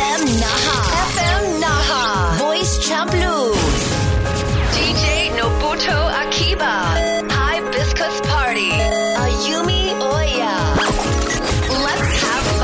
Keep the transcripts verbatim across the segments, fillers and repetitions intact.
エム Naha エフエム Naha Voice Champ Bluesディージェー Nobuto Akiba Hibiscus Party Ayumi Oya Let's have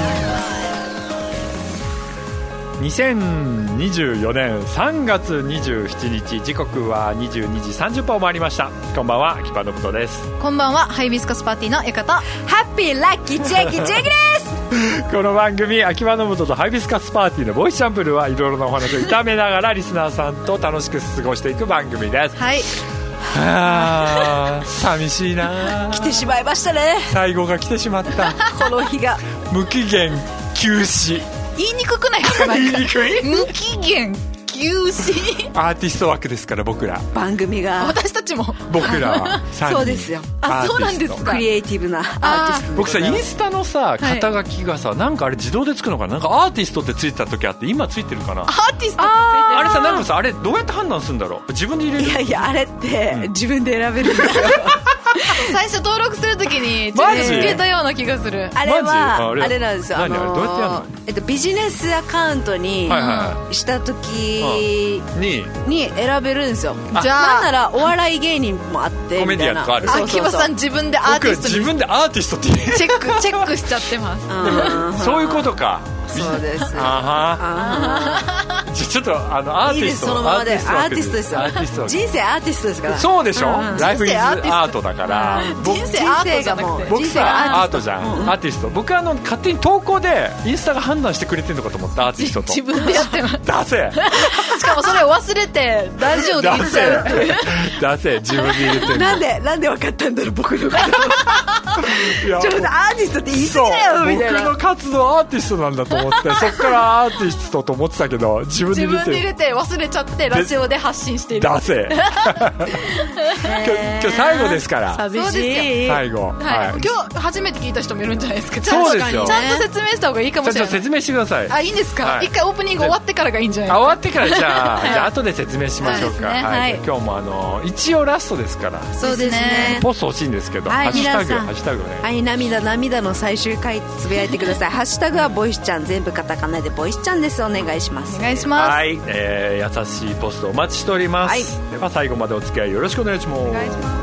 fun にせんにじゅうよねんさんがつにじゅうしちにち、時刻はにじゅうにじさんじゅっぷんを回りました。こんばんは、秋葉信人です。 こんばんは、ハイビスカスパーティーのゆかとハッピーラッキーチェキチェキですこの番組秋葉信人とハイビスカスパーティーのボイスチャンプルはいろいろなお話を炒めながらリスナーさんと楽しく過ごしていく番組です。 はい、 はあ、寂しいな。 来てしまいましたね、 最後が来てしまったこの日が。 無期限休止。 言いにくくないですか？ 言いにくい。 無期限休止。 アーティスト枠ですから僕ら。 番組が私たちも僕らはさんにん。 そうですよ。 あ、そうなんですか。 クリエイティブなアーティスト。 僕さ、インスタのさ肩書きがさ、はい、なんかあれ自動でつくのかな。なんかアーティストってついてた時あって、今ついてるかな。 アーティストってついてる。あれさ、なんかさ、あれどうやって判断するんだろう。自分で入れる。 いやいや、あれって、うん、自分で選べるんですよ最初登録するときに自分でつけたような気がする。 あれは あれ, あれなんですよ。 何あれ、どうやってやるの？ えっと、ビジネスアカウントにしたときにに選べるんですよ。じゃあなんならお笑い芸人もあってコメディアンとかある。 秋葉さん自分でアーティストに、 僕自分でアーティストってチェックチェックしちゃってますそういうことか。 そうです。 あはちょっとあのアーティスト、いいです、 そのままでアーティストですよ。人生アーティストですから。 そうでしょ、うん、ライフイズアートだから、 うん、人生アートじゃなくて僕さアートじゃん、うん、アーティスト。僕はあの勝手に投稿でインスタが判断してくれてるのかと思った。アーティストと自分でやってます出せしかもそれを忘れてラジオで言っちゃうっていう出せ自分で入れてるなんでなんで分かったんだろう僕のことちょっとアーティストって言い過ぎだよみたいな。 僕の活動アーティストなんだと思ってそっからアーティストと思ってたけど自分で入れて自分で入れて忘れちゃってラジオで発信している。 出せ今日、今日最後ですから寂しい。 最後、 はいはい、今日初めて聞いた人もいるんじゃないですか。 そうですよ。 ちゃんと説明した方がいいかもしれない。 ちょっと説明してください。 あ、いいんですか、はい、一回オープニング終わってからがいいんじゃないですか。 終わってからじゃあ、はい、じゃあ後で説明しましょうか。 はい、 はい、今日もあの一応ラストですから。 そうですね。 ポスト欲しいんですけど、 はい、 ハッシュタグ皆さんハッシュタグね。 はい、涙涙の最終回つぶやいてくださいハッシュタグはボイスちゃん、全部カタカナでボイスちゃんです。お願いします。 お願いします。 はい、えー、優しいポストお待ちしております。はい、では最後までお付き合いよろしくお願いします。 お願いします。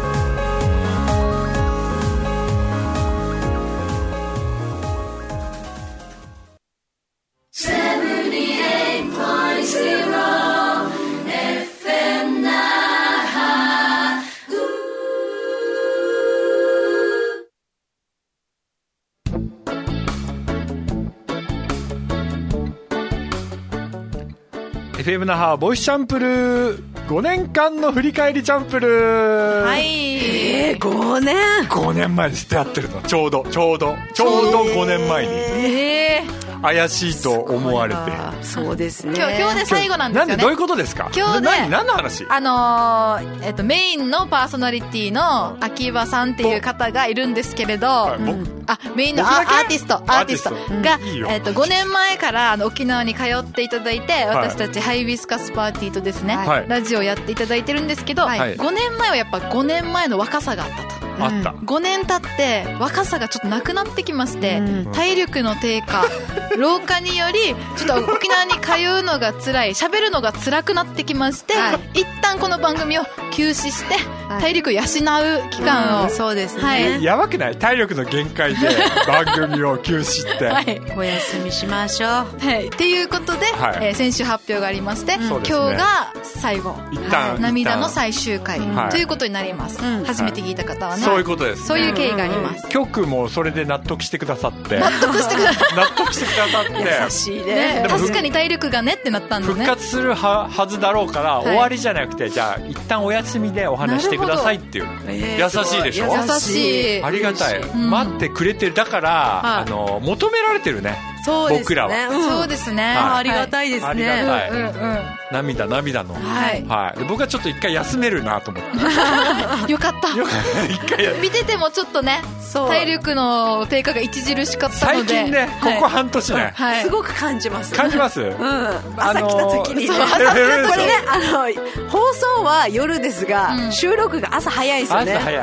エフエム 那覇ボイスチャンプルごねんかんの振り返りチャンプル。 はい、 えー、ごねんごねんまえです。出会ってるのちょうどちょうどちょうどごねんまえに、 えー、怪しいと思われて。 そうですね。 今日、今日で最後なんですよね。 なんでどういうことですか。 今日で何何の話。 あのーえっと、メインのパーソナリティの秋葉さんっていう方がいるんですけれど、 はい、 あメインのアーティストアーティストが、 いいよ、 えっと、ごねんまえからあの沖縄に通っていただいて、私たちハイビスカスパーティーとですね、はい、ラジオやっていただいてるんですけど、はい、ごねんまえはやっぱごねんまえの若さがあったと。 あった。 ごねん経って若さがちょっとなくなってきまして、うん、体力の低下老化によりちょっと沖縄に通うのが辛い、喋るのが辛くなってきまして、はい、一旦この番組を休止して体力を養う期間を、 うん、そうですね、 はい、 やばくない？体力の限界で番組を休止って、 はい、 お休みしましょう、 はい、っていうことで、はい、えー、先週発表がありまして、うん、今日が最後、 一旦、 はい、涙の最終回、 はい、 ということになります、うん、初めて聞いた方はね、 そういうことです、ね、 そういう経緯があります。 局もそれで納得してくださって納得してくださって納得してくださって優しいね。 ね、確かに体力がねってなったんでね、 復活する は, はずだろうから、はい、終わりじゃなくて、じゃあ一旦お休みでお話してくださいっていう、えー、優しいでしょ。 優しい、 ありがたい、うん、待ってくれてる。だから、はい、あの求められてるね。 そうですね、 僕らは、 うん、そうですね、はい、 ありがたいですね、 ありがたい、 うんうん、 涙涙の、 はいはい、で僕はちょっと一回休めるなと思ってよかったよかった一回見ててもちょっとね、体力の低下が著しかったので、 最近ね、ここ半年ね、 はい、すごく感じます。 感じます、うん、 朝来た時に、ね、 朝来た時にこれね、あの放送は夜ですが、うん、収録が朝早いですよね。 朝早い。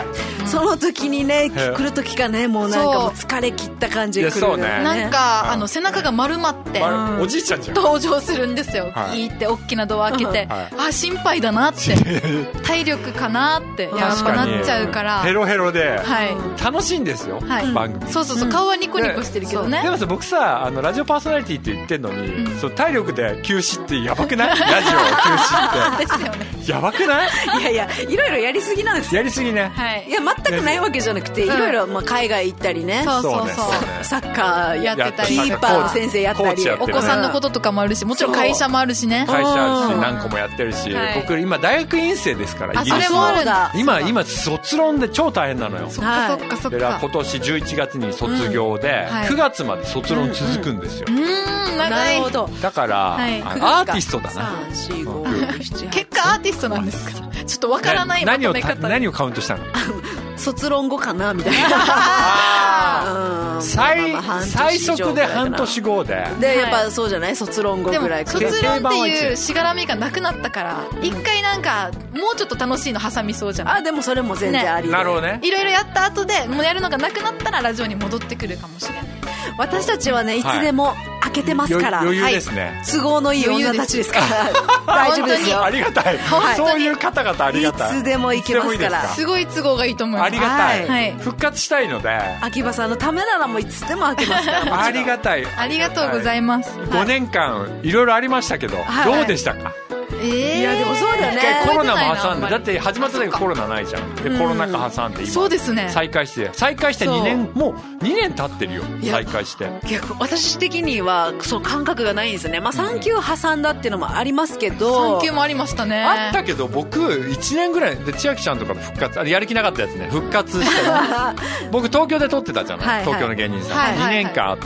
その時にね来る時がねもうなんかもう疲れ切った感じが来る、ね、 なんかあの背中が丸まって、 うん、おじいちゃんじゃん登場するんですよ、はい、いいって大きなドア開けて、はい、あ心配だなって体力かなってやっぱなっちゃうからヘロヘロで、はい、楽しいんですよ、はい、番組そうそうそう、顔はニコニコしてるけどね、 うん、でもさ僕さあのラジオパーソナリティって言ってんのに、うん、その体力で休止ってやばくないラジオ休止ってですよねやばくないいやいやいろいろやりすぎなんですよやりすぎね、 はい、いや全くないわけじゃなくていろいろまあ海外行ったりね、 そうそうそう、 サッカーやってたりキーパーの先生やったりお子さんのこととかもあるしもちろん会社もあるしね会社あるし何個もやってるし、はい、僕今大学院生ですからあそれもあるんだ今今卒論で超大変なのよそっかそっかそっか今年じゅういちがつに卒業で、うんはい、くがつまで卒論続くんですよ、 うんうん、うん長いだから、はい、アーティストだなさん、し、ご、 結果アーティストなんですかちょっとわからないまとめ方何をカウントしたの卒論後かなみたいな最, 最速で半年後ででやっぱそうじゃない卒論後ぐらいでも卒論っていうしがらみがなくなったから一回なんかもうちょっと楽しいの挟みそうじゃないあでもそれも全然ありで、 ね、なるほどねいろいろやった後でもうやるのがなくなったらラジオに戻ってくるかもしれない私たちはねいつでも開けてますから、 はい、余裕ですね、 はい、都合のいい女たちですから大丈夫ですよありがたいそういう方々ありがたいいつでも行けますからすごい都合がいいと思いますありがたい、はい、復活したいので秋葉さんのためならもういつでも開けますからありがたいありがとうございます、 はい、ごねんかんいろいろありましたけど、はい、どうでしたかえー、 いやでもそうだよねコロナも挟んでだって始まった時コロナないじゃんでコロナ禍挟んで今そうですね再開して再開してにねんもうにねん経ってるよ再開していや私的にはその感覚がないんですよねまあ産休挟んだっていうのもありますけど産休もありましたねあったけど僕いちねんぐらいで千秋ちゃんとかの復活あれやる気なかったやつね復活して僕東京で撮ってたじゃない、はいはい、東京の芸人さん、はいはいはい、にねんかんあって、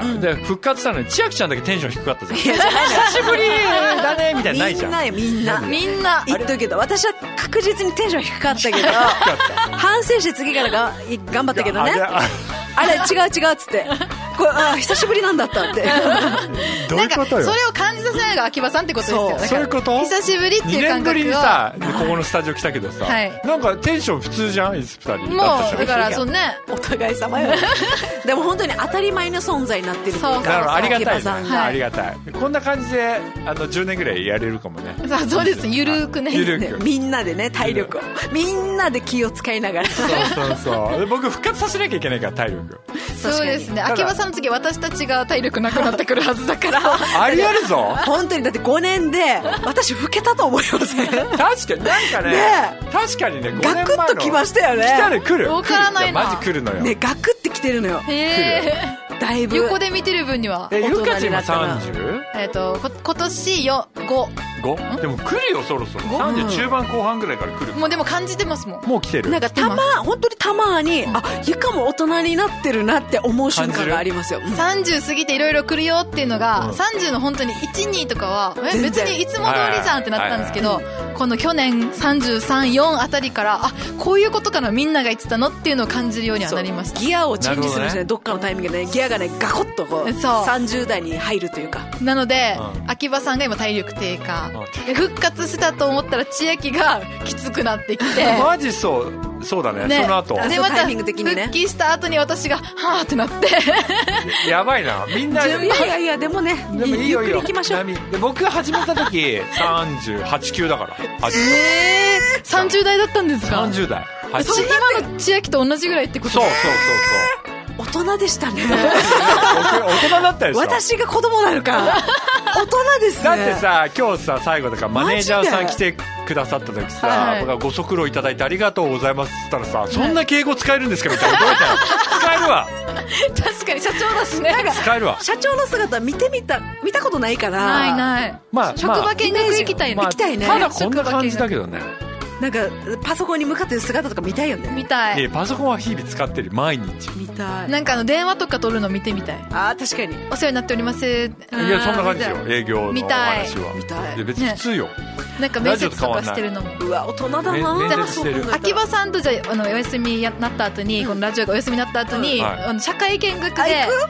うん、で復活したのに千秋ちゃんだけテンション低かったじゃん久しぶりだねみたいなないじゃんみんなみんな言っとくけど私は確実にテンション低かったけど反省して次からが頑張ったけどねあれ違う違うっつってこれあ久しぶりなんだったってどういうことよそれを感じさせないのが秋葉さんってことですよそうそういうこと久しぶりっていう感覚をにねんぶりにさここのスタジオ来たけどさ、はい、なんかテンション普通じゃんふたりもうだからそうねお互い様よでも本当に当たり前の存在になってるっていうかだからありがたい、ねはい、ありがたいこんな感じであのじゅうねんぐらいやれるかもねそうですゆるくねゆるくみんなでね体力をみんなで気を使いながらそうそうそう僕復活させなきゃいけないから体力そうですね秋葉さんの次私たちが体力なくなってくるはずだからありあるぞ本当にだってごねんで私老けたと思いません確かになんかねね確かにねガクッときましたよね来たね来る分からないなマジ来るのよねガクってきてるのよへーだいぶ横で見てる分にはえゆかち今 さんじゅう? えっとこ今年よごごでも来るよそろそろさんじゅう中盤後半ぐらいから来るもうでも感じてますもんもう来てるなんかたま本当にたまに、うん、あゆかも大人になってるなって思う瞬間がありますよ、うん、 さんじゅう過ぎていろいろ来るよっていうのが、うん、さんじゅうの本当にいち、にとかはえ別にいつも通りじゃんってなったんですけど、はいはいはい、この去年さんじゅうさん、よんあたりからあこういうことかなみんなが言ってたのっていうのを感じるようにはなりましたギアをチェンジするんですねどっかのタイミングで、ね、ギアがねガコッとこうそうさんじゅう代に入るというかなので、うん、秋葉さんが今体力低下、うん、復活したと思ったら千秋がきつくなってきてマジそうそうだ ね, ねその後でまた復帰した後に私がはーってなってやばいなみんないやいやいやでもねでもいいよいいよゆっくり行きましょうで僕が始めた時さんじゅうはちきゅうだからえー、さんじゅう代だったんですかさんじゅう代それ今の千秋と同じぐらいってことそうそうそうそう大人でしたね大人だったでしょ私が子供なのか大人ですねだってさ今日さ最後だからマネージャーさん来てくださった時さ、はい、僕がご足労いただいてありがとうございますって言ったらさ、はい、そんな敬語使えるんですかみたいな驚いたよ使えるわ確かに社長だしね使えるわ社長の姿見てみた見たことないからないない、まあ、職場見学行きたいね、 まあ、 行きたいねただこんな感じだけどねなんかパソコンに向かってる姿とか見たいよね見たい、 えー、パソコンは日々使ってる毎日見たいなんかあの電話とか取るの見てみたいあ確かにお世話になっておりますいやそんな感じですよ営業のお話は見たい見たいで別に普通よ、ね、 なんか面接とかしてるのもうわ大人だな面接してる秋葉さんとじゃあのお休みになった後に、うん、このラジオがお休みになった後に、はい、あの社会見学で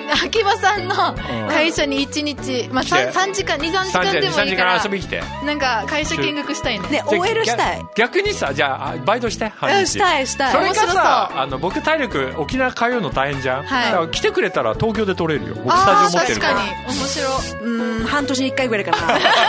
秋葉さんの会社にいちにち、まあ、さん, さんじかんにさんじかんでもいいから遊び来てなんか会社見学したいね。 ね オーエル したい。 逆にさ、じゃあバイトして半日したいしたい。 それかさ、あの僕体力沖縄通うの大変じゃん、 はい、 だから来てくれたら東京で取れるよ。僕スタジオ持ってるから。 確かに面白い。 うん、半年にいっかいぐらいかな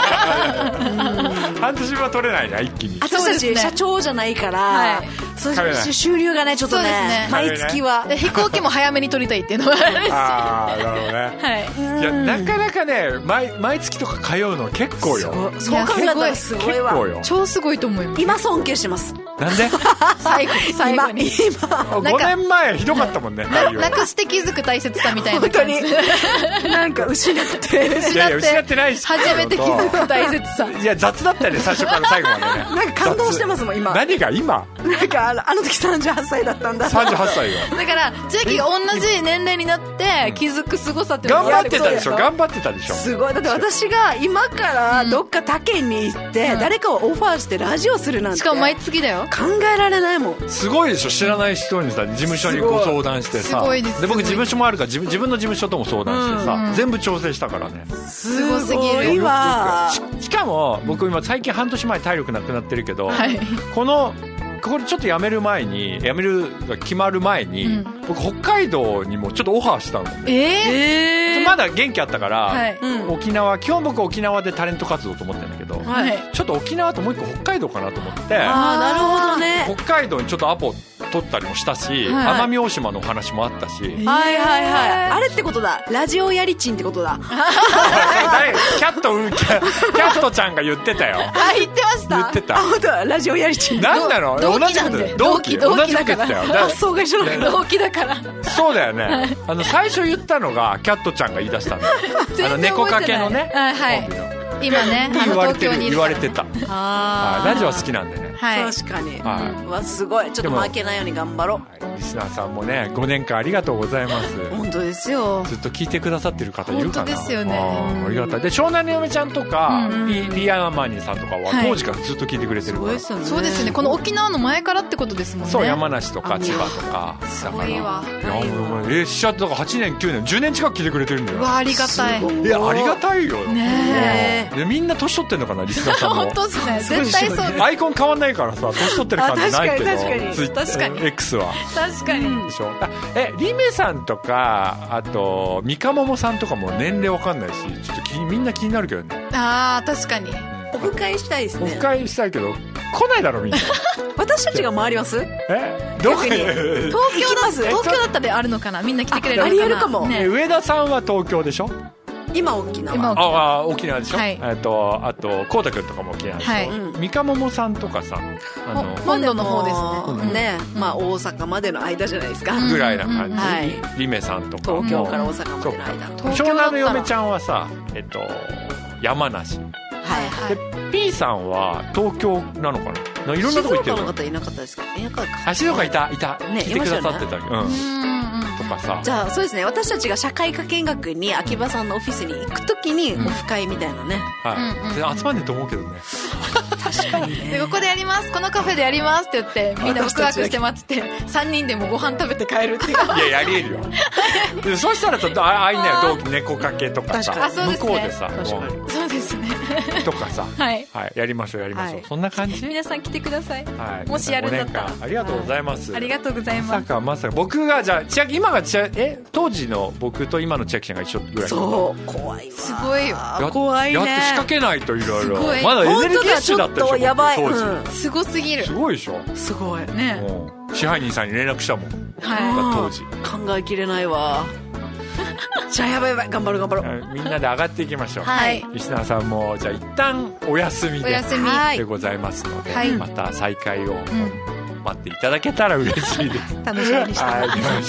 半年は取れないな一気に。 私たち社長じゃないから、はい、そういう収入がねちょっと ね, ね毎月は飛行機も早めに取りたいっていうのもあるしああなるほどね、 はい、 いやなかなかね 毎, 毎月とか通うの結構よ。 そう考えたらすごいわ。 結構よ。 超すごいと思います。 今尊敬してます。 なんで最後最後に今ごねんまえひどかったもんね。 な, なくして気づく大切さみたいな感じ。 本当になんか失って失っていやいや失ってないし初めて気づく大切さ。 いや雑だったよね最初から最後までね。 なんか感動してますもん今。 何が今なんかあの、あの時さんじゅうはっさいだったんだ。 さんじゅうはっさいよ。 だから千秋が同じ年齢になって気づく凄さって頑張ってたでしょ。頑張ってたでしょ。 すごい。だって私が今からどっか他県に行って誰かをオファーしてラジオするなんて、 しかも毎月だよ。 考えられないもん。 すごいでしょ。知らない人にさ事務所にご相談してさ、 すごいです。 で僕事務所もあるから自分、自分の事務所とも相談してさ、うんうん、全部調整したからね。 すごすぎる。 すごいわ。 し, しかも僕今最近半年前体力なくなってるけど、 はい、 このこれちょっと辞める前に辞めるが決まる前に、うん、僕北海道にもちょっとオファーしたの、ね、 えー、 まだ元気あったから、 はいうん、 沖縄基本僕沖縄でタレント活動と思ってるんだけど、 はい、 ちょっと沖縄ともう一個北海道かなと思って。 ああなるほどね。 北海道にちょっとアポ取ったりもしたし、はい、奄美大島のお話もあったし、 はいはいはい。あれってことだ。ラジオやりちんってことだ。 キャットキャットちゃんが言ってたよ。 あ言ってました。 言ってた。 あ本当だ。ラジオやりちん。 なんだろう。 同じなんで。 同期同期だから。 発想が一緒だから。 同期だから。 そうだよね。あの最初言ったのがキャットちゃんが言い出したんだよ。あの猫かけのね。 はい今ね言われてる言われてた。 あラジオは好きなんでね。 はい、 確かに、 はい、 わすごい。ちょっと負けないように頑張ろう、 はい、リスナーさんもねごねんかんありがとうございます。 本当ですよ。 ずっと聞いてくださってる方いるかな。 本当ですよね。 あ, ありがたい。で湘南の嫁ちゃんとか、うん、リ, リアマニーさんとかは当時からずっと聞いてくれてるから、はい、 すごいですよね。そうですよね。この沖縄の前からってことですもんね。 そう山梨とか千葉とかすごいわ。 いやえー、しちゃったからはちねんきゅうねんじゅうねん近く聞いてくれてるんだよ。 わありがたい。 いやありがたいよねえ。でみんな年取ってんのかなリスナーさんも。 本当ですね。絶対そうです。 アイコン変わんないからさ年取ってる感じないけど。 確かに確かに確かに X は確かにでしょ。あえリメさんとかあとミカモモさんとかも年齢わかんないしちょっと気みんな気になるけどね。 あー確かに、 うん、オフ会したいですね。 オフ会したいけど来ないだろみんな。 私たちが回ります。 えどこに東京だ東京だったらあるのかな。みんな来てくれるのかな。 ありえるかも、 ね、上田さんは東京でしょ。 今沖縄。 今ああ沖縄でしょ、 はい、 えっとあとこうたくんとかも沖縄でしょ、はい、三鴨もさんとかさあの本土の方ですね、 ね、まあ大阪までの間じゃないですか、 ぐらいな感じ、 うんはい、 リメさんとか東京から大阪までの間。 湘南の嫁ちゃんはさえっと山梨、 はいはい、 で P さんは東京なのかな。いろんなとこ行ってるの。 静岡の方いなかったですか。いなかったか。 あ静岡いたいた、ね、来てくださってた、ね、うんとかさ。 じゃあそうですね。私たちが社会科見学に秋葉さんのオフィスに行くときにオフ会みたいなね、 うん、はい、うんうん、集まんねえと思うけどね。 確かにね。 でここでやりますこのカフェでやりますって言ってみんなワクワクして待っててさんにんでもご飯食べて帰るっていう。 いややりえるよ。でそしたらとああいね同期猫かけとかさか、ね、向こうでさそうですねとかさ、 はいはい、やりましょうやりましょう、はい、そんな感じ。 皆さん来てください、 はい、 もしやるんだったら。 ありがとうございます、 はい、ありがとうございます。 まさかまさか僕がじゃあ千秋今が千秋え当時の僕と今の千秋ちゃんが一緒ぐらい。 そう怖いわ。 すごいよ。 怖いね。 やって仕掛けないといろいろ。 まだエネルギッシュだったでしょ。 やばい、 当時、 うん、 すごすぎる。 すごいでしょ。 すごいね。 支配人さんに連絡したもん、 はい、 当時考えきれないわ。じゃあやばいやばい頑張る頑張る。 みんなで上がっていきましょう。 はい、 リスナーさんもじゃあ一旦お休み で, お休みでございますので、 はい、 また再会を待っていただけたら嬉しいです。 楽しみにしてます。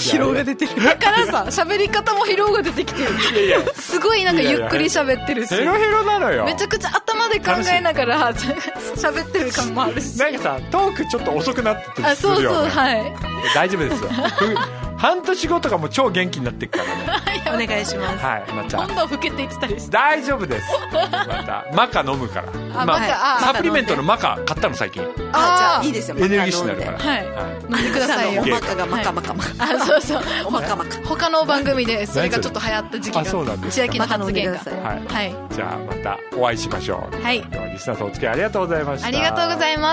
疲労が出てる。 だからさ喋り方も疲労が出てきてる。いやいやすごいなんかゆっくり喋ってるし、 ヘロヘロなのよ。 めちゃくちゃ頭で考えながら喋ってる感もあるし、 なんかさトークちょっと遅くなっててあそうそうはい大丈夫ですよ。 半年後とかも超元気になっていくからねお願いします。 はい、またどんどん老けていってたりして大丈夫です。またマカ飲むからあ、マカ、あ、 サプリメントのマカ買ったの最近。 あ、じゃあいいですよ。 エネルギッシュになるから。 はい、飲んでくださいよ。 おマカがマカマカマカ、 あ、そうそう、 おマカマカ。 他の番組でそれがちょっと流行った時期が、 あ、そうなんですか。 千秋の発言が、 はいはい、 じゃあまたお会いしましょう。 はい、 今日はリスナーさんお付き合いありがとうございました。 ありがとうございます。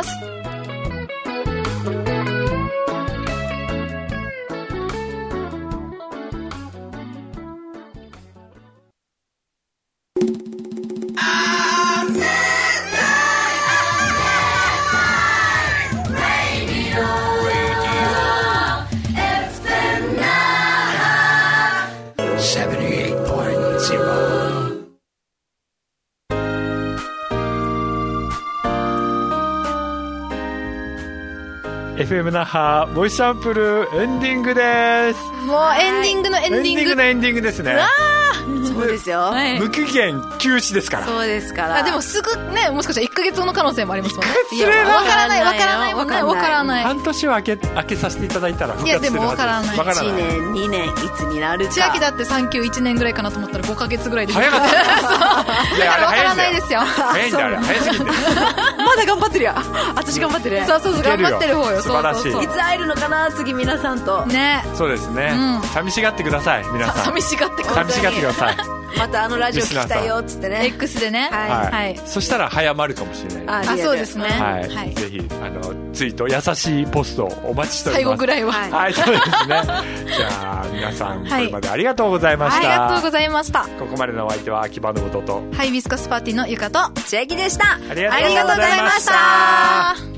エフエム 那覇ボイスサンプルエンディングです。 もうエンディングのエンディング、 エンディングのエンディングですね。 そうですよ、 はい、 無期限休止ですから。 そうですから。 あ、でもすぐね、もしかしたらいっかげつの可能性もありますもんね。 いや、 わからないわからないもんね。わからない。 半年は開け開けさせていただいたら復活するはずです。いや、でもわからない。 いちねんにねんいつになるか。 千秋だって産休いちねんぐらいかなと思ったらごかげつぐらいで早かった。 いや、わからないですよ。 早いんだ、あれ早すぎて。 まだ頑張ってるや。私頑張ってる。 そうそうそう、頑張ってる方よ。 素晴らしい。 いつ会えるのかな、次皆さんとね。 そうですね、うん、寂しがってください皆さん。 寂しがってください。 寂しがってください。 またあのラジオ聞きたいよっつってね、 X でね、 はい、はい、そしたら早まるかもしれない。 あ、そうですね、 はいはい、ぜひあのツイート優しいポストお待ちしております。 最後ぐらいは、 はい、はい、そうですね。じゃあ皆さんこれまでありがとうございました、 はい、ありがとうございました。 ここまでのお相手は秋葉の弟とハイビスカスパーティーのゆかと千秋でした。 ありがとうございました。